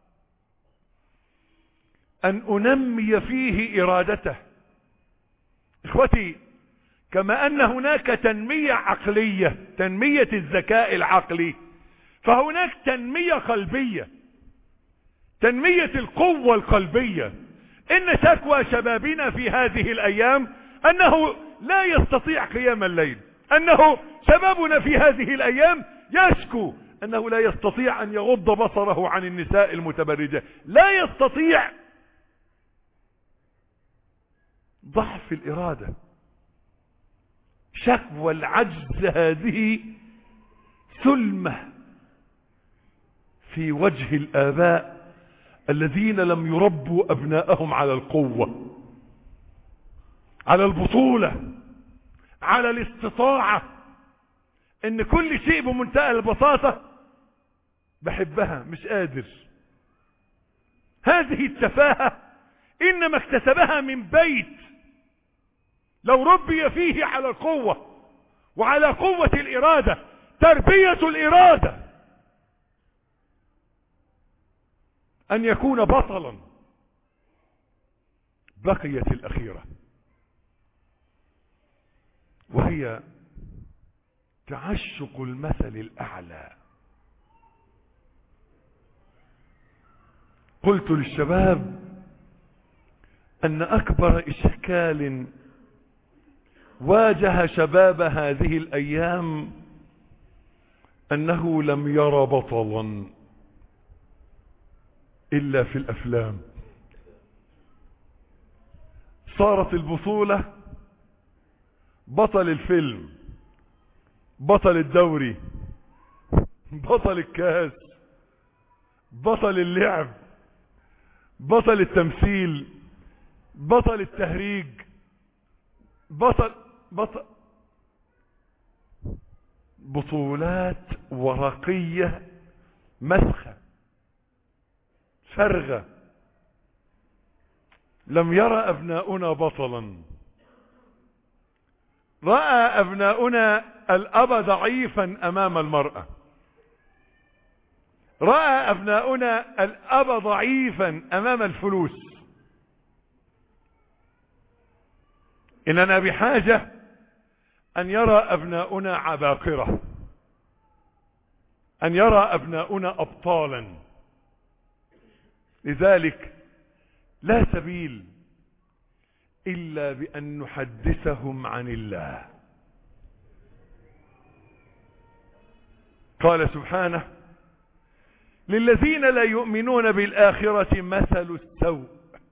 أن أنمي فيه إرادته. إخوتي، كما أن هناك تنمية عقلية، تنمية الذكاء العقلي، فهناك تنمية قلبية، تنمية القوة القلبية. إن شكوى شبابنا في هذه الأيام أنه لا يستطيع قيام الليل، أنه شبابنا في هذه الأيام يشكو أنه لا يستطيع أن يغض بصره عن النساء المتبرجة، لا يستطيع. ضعف الإرادة، شكوى العجز، هذه ثلمة في وجه الآباء الذين لم يربوا أبناءهم على القوة، على البطولة، على الاستطاعة. إن كل شيء بمنتهى البساطة، بحبها مش قادر. هذه التفاهة إنما اكتسبها من بيت لو ربي فيه على القوة وعلى قوة الإرادة. تربية الإرادة أن يكون بطلا. بقيت الأخيرة وهي تعشق المثل الأعلى. قلت للشباب أن أكبر إشكال واجه شباب هذه الأيام أنه لم ير بطلا إلا في الأفلام. صارت البطولة بطل الفيلم، بطل الدوري، بطل الكاس، بطل اللعب، بطل التمثيل، بطل التهريج، بطولات ورقية مسخة فرغة. لم يرى أبناؤنا بطلا. رأى أبناؤنا الأب ضعيفا أمام المرأة. رأى أبناؤنا الأب ضعيفا أمام الفلوس. إننا بحاجة أن يرى أبناؤنا عباقرة، أن يرى أبناؤنا أبطالا. لذلك لا سبيل إلا بأن نحدثهم عن الله. قال سبحانه: للذين لا يؤمنون بالآخرة مثل السوء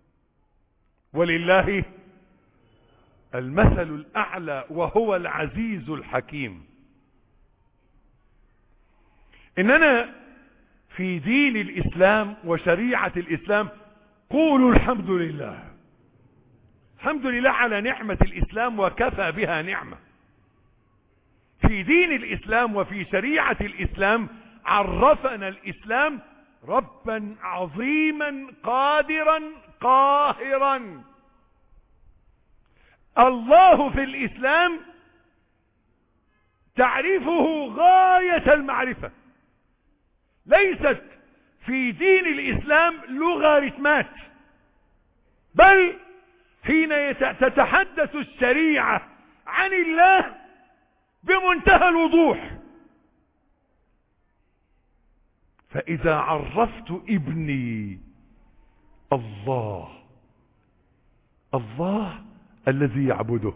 ولله المثل الأعلى وهو العزيز الحكيم. إننا في دين الإسلام وشريعة الإسلام قولوا الحمد لله. الحمد لله على نعمة الإسلام وكفى بها نعمة. في دين الإسلام وفي شريعة الإسلام عرفنا الإسلام ربا عظيما قادرا قاهرا. الله في الإسلام تعرفه غاية المعرفة. ليست في دين الإسلام لوغاريتمات، بل حين تتحدث الشريعة عن الله بمنتهى الوضوح. فإذا عرفت ابني الله الله الذي يعبده.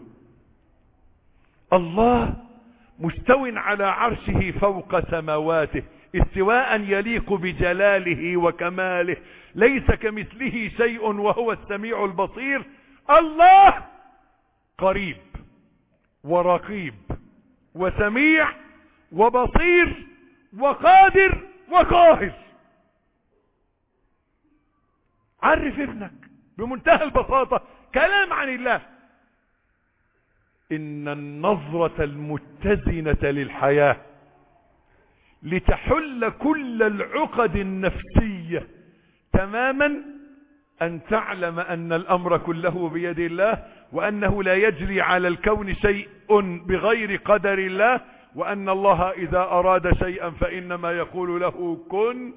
الله مستو على عرشه فوق سماواته استواء يليق بجلاله وكماله، ليس كمثله شيء وهو السميع البصير. الله قريب ورقيب وسميع وبصير وقادر وقاهر. عرف ابنك بمنتهى البساطة كلام عن الله. إن النظرة المتزنة للحياة لتحل كل العقد النفسية تماما أن تعلم أن الأمر كله بيد الله، وأنه لا يجري على الكون شيء بغير قدر الله، وأن الله إذا أراد شيئا فإنما يقول له كن.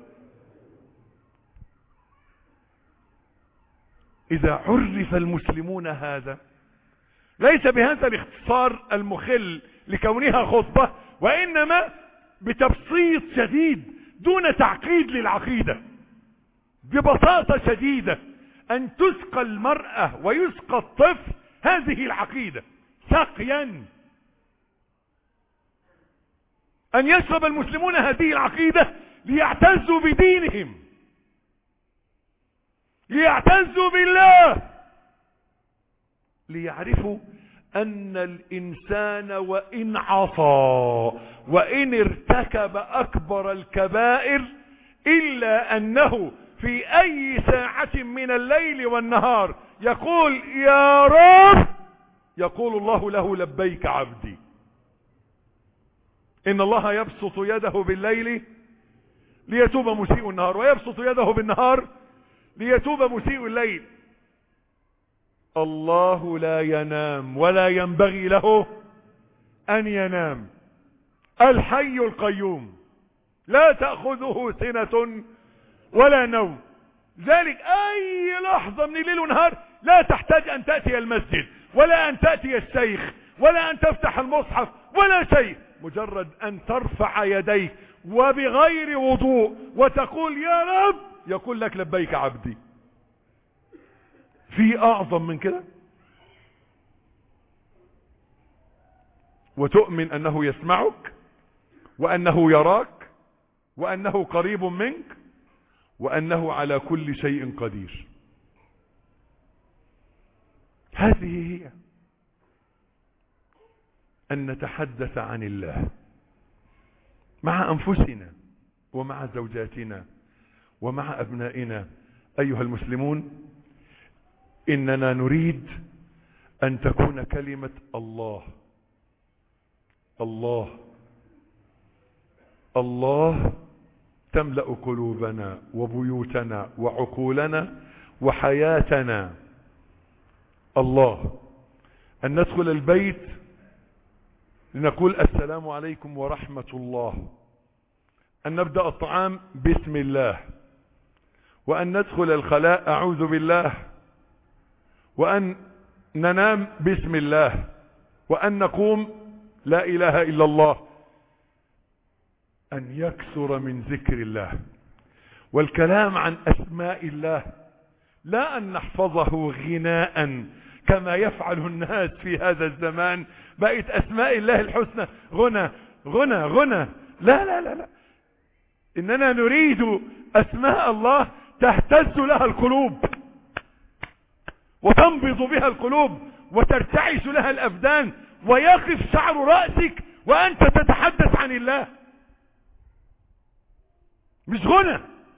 إذا عرف المسلمون هذا، ليس بهذا الاختصار المخل لكونها خطبة، وإنما بتبسيط شديد دون تعقيد للعقيدة، ببساطة شديدة أن تسقى المرأة ويسقى الطفل هذه العقيدة سقيا، أن يشرب المسلمون هذه العقيدة ليعتزوا بدينهم، ليعتزوا بالله، ليعرفوا أن الإنسان وإن عصى وإن ارتكب أكبر الكبائر إلا أنه في أي ساعة من الليل والنهار يقول يا رب، يقول الله له لبيك عبدي. إن الله يبسط يده بالليل ليتوب مسيء النهار، ويبسط يده بالنهار ليتوب مسيء الليل. الله لا ينام ولا ينبغي له أن ينام، الحي القيوم لا تأخذه سنة ولا نوم، ذلك أي لحظة من الليل والنهار لا تحتاج أن تأتي المسجد ولا أن تأتي الشيخ ولا أن تفتح المصحف ولا شيء، مجرد أن ترفع يديك وبغير وضوء وتقول يا رب، يقول لك لبيك عبدي. في أعظم من كده؟ وتؤمن أنه يسمعك وأنه يراك وأنه قريب منك وأنه على كل شيء قدير. هذه هي أن نتحدث عن الله مع أنفسنا ومع زوجاتنا ومع أبنائنا. أيها المسلمون، إننا نريد أن تكون كلمة الله الله الله تملأ قلوبنا وبيوتنا وعقولنا وحياتنا. الله، أن ندخل البيت لنقول السلام عليكم ورحمة الله، أن نبدأ الطعام بسم الله، وأن ندخل الخلاء أعوذ بالله، وأن ننام بسم الله، وأن نقوم لا إله إلا الله. أن يكثر من ذكر الله والكلام عن أسماء الله، لا أن نحفظه غناء كما يفعل الناس في هذا الزمان، بقت أسماء الله الحسنى غنى غنى غنى. لا لا لا لا، إننا نريد أسماء الله تهتز لها القلوب وتنبض بها القلوب وترتعش لها الأبدان ويقف شعر رأسك وأنت تتحدث عن الله، مش غنى.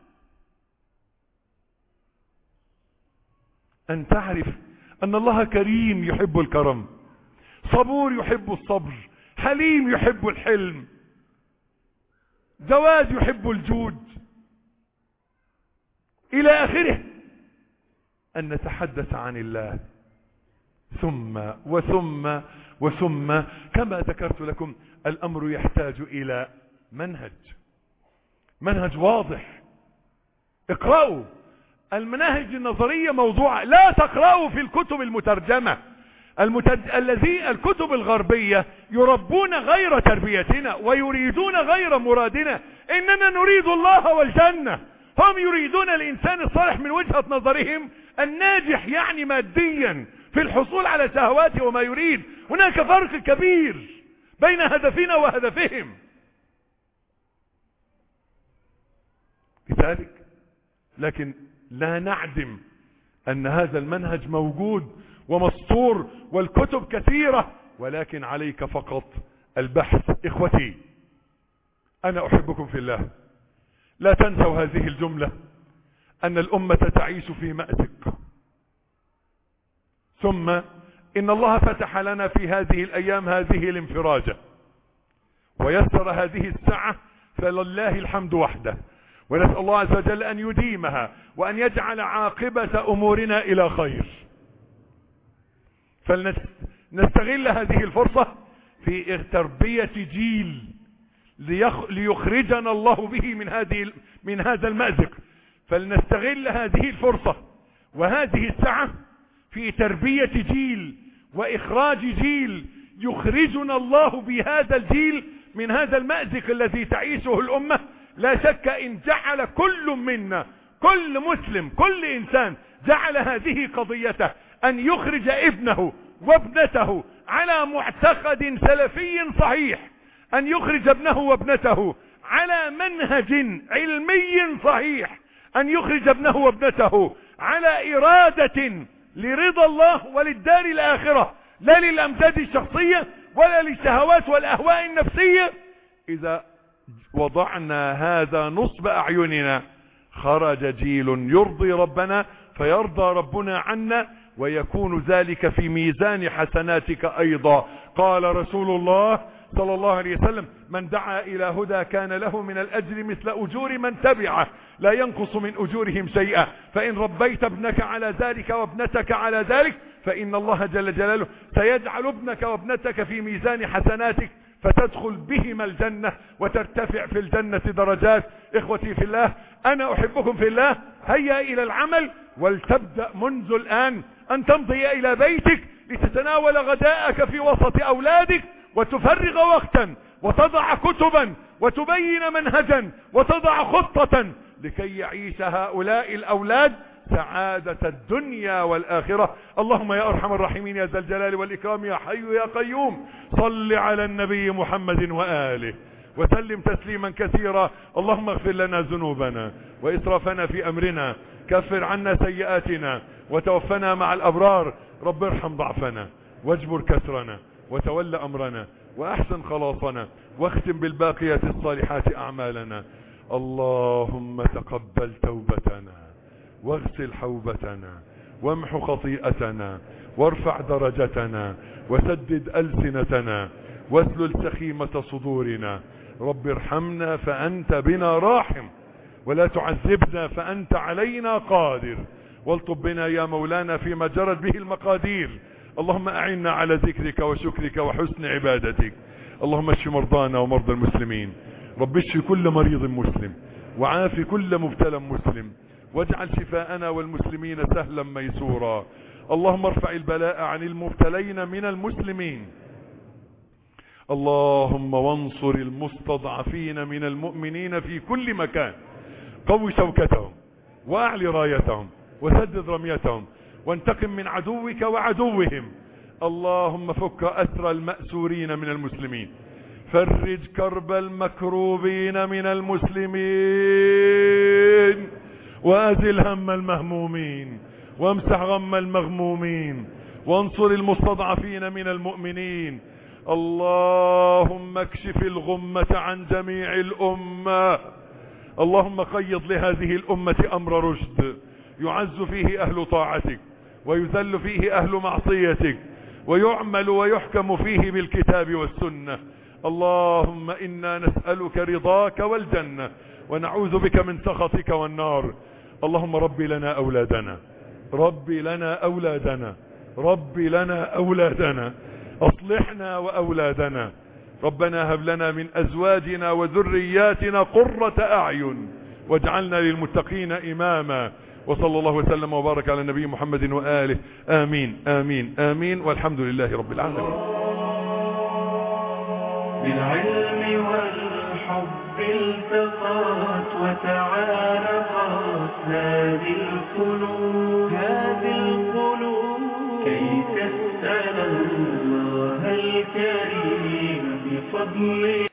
أن تعرف أن الله كريم يحب الكرم، صبور يحب الصبر، حليم يحب الحلم، جواد يحب الجود إلى آخره. أن نتحدث عن الله ثم وثم وثم. كما ذكرت لكم الأمر يحتاج إلى منهج واضح. اقرأوا المناهج النظرية موضوعة، لا تقرأوا في الكتب المترجمة. الكتب الغربية يربون غير تربيتنا ويريدون غير مرادنا. إننا نريد الله والجنة، هم يريدون الإنسان الصالح من وجهة نظرهم الناجح يعني ماديا في الحصول على شهواته وما يريد. هناك فرق كبير بين هدفنا وهدفهم. لذلك لكن لا نعدم أن هذا المنهج موجود ومسطور والكتب كثيرة، ولكن عليك فقط البحث. إخوتي أنا أحبكم في الله، لا تنسوا هذه الجملة، أن الأمة تعيش في مأزق، ثم إن الله فتح لنا في هذه الأيام هذه الانفراجة ويسر هذه الساعة، فلله الحمد وحده، ونسأل الله عز وجل أن يديمها وأن يجعل عاقبة أمورنا إلى خير. فلنستغل هذه الفرصة في تربية جيل ليخرجنا الله به من هذا المأزق. فلنستغل هذه الفرصة وهذه الساعة في تربية جيل وإخراج جيل يخرجنا الله بهذا الجيل من هذا المأزق الذي تعيشه الأمة. لا شك إن جعل كل منا، كل مسلم، كل إنسان جعل هذه قضيته أن يخرج ابنه وابنته على معتقد سلفي صحيح، أن يخرج ابنه وابنته على منهج علمي صحيح، أن يخرج ابنه وابنته على إرادة لرضا الله وللدار الآخرة، لا للأمجاد الشخصية ولا للشهوات والأهواء النفسية. إذا وضعنا هذا نصب أعيننا خرج جيل يرضي ربنا فيرضى ربنا عنا، ويكون ذلك في ميزان حسناتك أيضا. قال رسول الله صلى الله عليه وسلم: من دعا إلى هدى كان له من الأجر مثل أجور من تبعه لا ينقص من أجورهم شيئا. فإن ربيت ابنك على ذلك وابنتك على ذلك فإن الله جل جلاله سيجعل ابنك وابنتك في ميزان حسناتك، فتدخل بهما الجنة وترتفع في الجنة درجات. إخوتي في الله، أنا أحبكم في الله. هيا إلى العمل، ولتبدأ منذ الآن أن تمضي إلى بيتك لتتناول غداءك في وسط أولادك، وتفرغ وقتا وتضع كتبا وتبين منهجا وتضع خطة لكي يعيش هؤلاء الأولاد سعادة الدنيا والآخرة. اللهم يا أرحم الراحمين يا ذا الجلال والإكرام يا حي يا قيوم، صل على النبي محمد وآله وسلم تسليما كثيرا. اللهم اغفر لنا ذنوبنا وإسرافنا في أمرنا، كفر عنا سيئاتنا وتوفنا مع الأبرار. رب ارحم ضعفنا واجبر كسرنا وتول أمرنا وأحسن خلاصنا، واختم بالباقيات الصالحات أعمالنا. اللهم تقبل توبتنا واغسل حوبتنا وامح خطيئتنا وارفع درجتنا وسدد ألسنتنا واسلل سخيمة صدورنا. رب ارحمنا فأنت بنا راحم، ولا تعذبنا فأنت علينا قادر، والطب بنا يا مولانا فيما جرت به المقادير. اللهم أعنا على ذكرك وشكرك وحسن عبادتك. اللهم اشف مرضانا ومرضى المسلمين، رب اشف كل مريض مسلم وعاف كل مبتلى مسلم، واجعل شفاءنا والمسلمين سهلا ميسورا. اللهم ارفع البلاء عن المبتلين من المسلمين. اللهم وانصر المستضعفين من المؤمنين في كل مكان، قوي شوكتهم واعلي رايتهم وسدد رميتهم، وانتقم من عدوك وعدوهم. اللهم فك أسر المأسورين من المسلمين، فرج كرب المكروبين من المسلمين، وازل هم المهمومين، وامسح غم المغمومين، وانصر المستضعفين من المؤمنين. اللهم اكشف الغمة عن جميع الأمة. اللهم قيض لهذه الأمة أمر رشد يعز فيه أهل طاعتك ويذل فيه أهل معصيتك، ويعمل ويحكم فيه بالكتاب والسنة. اللهم إنا نسألك رضاك والجنة، ونعوذ بك من سخطك والنار. اللهم رب لنا أولادنا، رب لنا أولادنا، رب لنا أولادنا، أصلحنا وأولادنا. ربنا هب لنا من أزواجنا وذرياتنا قرة أعين، واجعلنا للمتقين إماما. وصلى الله وسلم وبارك على النبي محمد وآله. آمين آمين آمين، والحمد لله رب العالمين. بالعلم والحب التقات وتعارفت هذه القلوب. الفضل